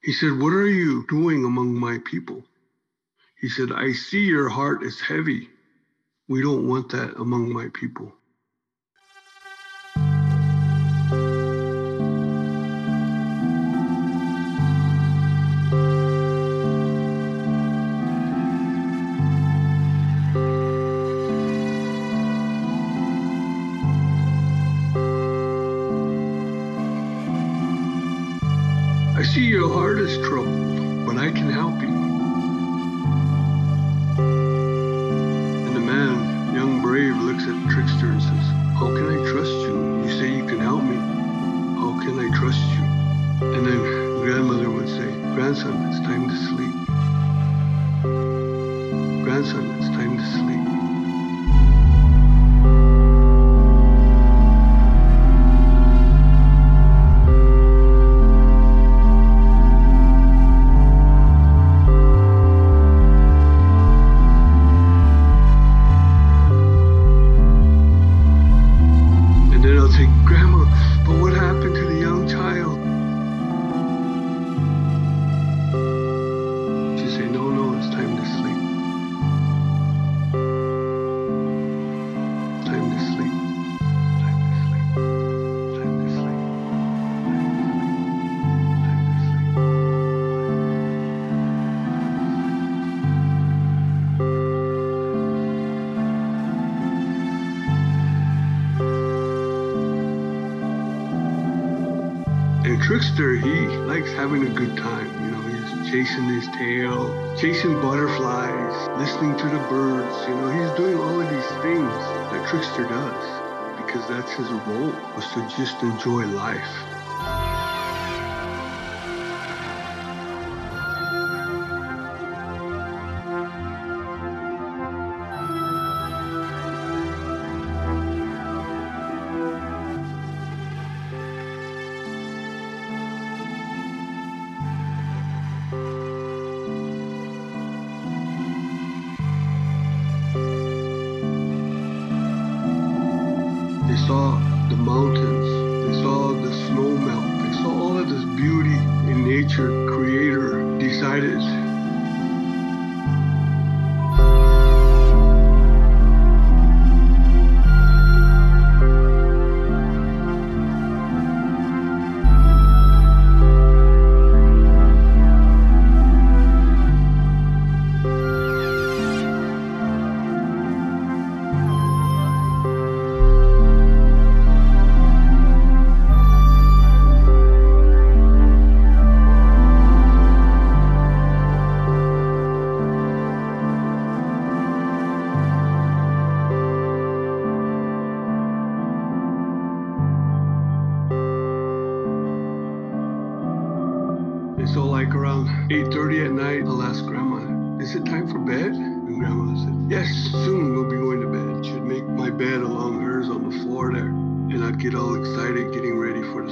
He said, "What are you doing among my people?" He said, "I see your heart is heavy. We don't want that among my people." I see your heart is troubled, but I can help you. And the man, young brave, looks at Trickster and says, "How can I trust you? You say you can help me. How can I trust you?" And then grandmother would say, "Grandson, it's time to sleep. Grandson, it's time to sleep." And then I'll say, "Grandma, but what happened to the young child?" She'd say, "No, no, it's time to sleep. Time to sleep. Time to sleep. Time to sleep. And Trickster, he likes having a good time. He's chasing his tail, chasing butterflies, listening to the birds. He's doing all of these things that Trickster does because that's his role, was to just enjoy life. They saw the mountains, they saw the snow melt, they saw all of this beauty in nature. Creator decided And so like around 8:30 at night, I'll ask Grandma, "Is it time for bed?" And Grandma said, "Yes, soon we'll be going to bed." She'd make my bed along hers on the floor there. And I'd get all excited getting ready for